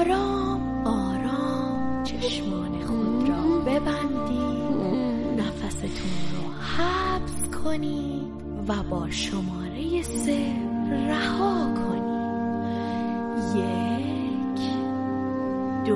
آرام آرام چشمان خود را ببندید، نفستون رو حبس کنید و با شماره 3 رها کنید. 1 2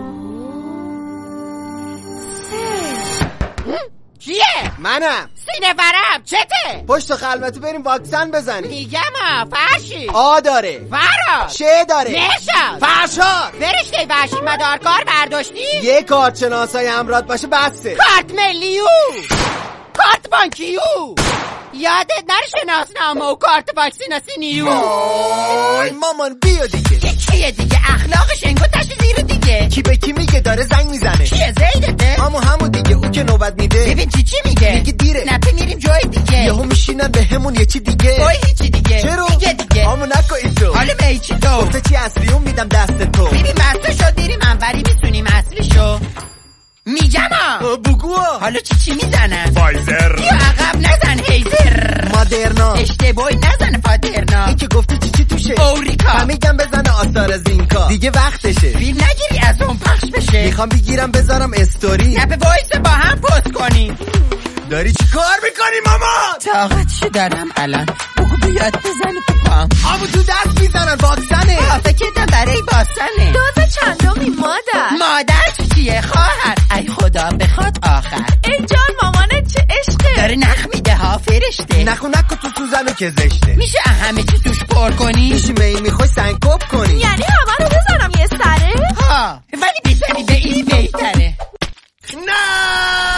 3. کیه؟ منم. سینه برم چته؟ پشت خلوتی بریم واکسن بزنیم. میگم فرشی آ داره، فراش شه داره، نشاز فرشاد. فرشته وحشی مدارکار برداشتی؟ یه کارتشناسای همراه باشه بسه. کارت ملیو، کارت بانکیو، یادت نره شناسنامه و کارت واکسیناسی نیو. وای مامان بیا دیگه. کیه دیگه؟ اخلاقش انگو تشت زیرو دیگه. کی به کی میگه داره زنگ میزنه؟ کیه زیدته؟ همون دیگه، او که نوبت میده. ببین چی میگه؟ میگه دیره، نپی میریم جای دیگه. یهو میشینن به همون یه چی دیگه. وای هیچی دیگه. چرا؟ دیگه همون نکو ایتو. حالا می چی تو؟ گفته چی اصلی اون میدم دست تو. ببین مستو شو دیریم انوری میتونیم اصلی شو. میگم بگو. حالا چی میزنن؟ فایزر یا عقب نزن هیزر. مادرنا اشتباهی نزن فادرنا. این که گفته چی توشه. اوریکا میگم بزنه آثار زینکا. دیگه وقتشه. فیلم نگیری از اون پخش بشه. میخوام بگیرم بذارم استوری. نه به وایس با هم پست کنیم. داری چی کار میکنی مامان؟ طاقتشو دارم الان. بگو بیاد بزنه تو پام. آبو تو دست میزنن واکسنه. فکرتم برای باستنه. دوز چندمی مادر چیه خواهر؟ ای خدا بخواد آخر. ای جان مامانت چه عشقه. داره نخ میده ها فرشته. نکن تو سوزنو که زشته. میشه همه چی توش پر کنی؟ میشه میخوای سنکوب کنی. یعنی همه رو بزنم یه سره؟ ها ولی بزنی به این بهتره. نه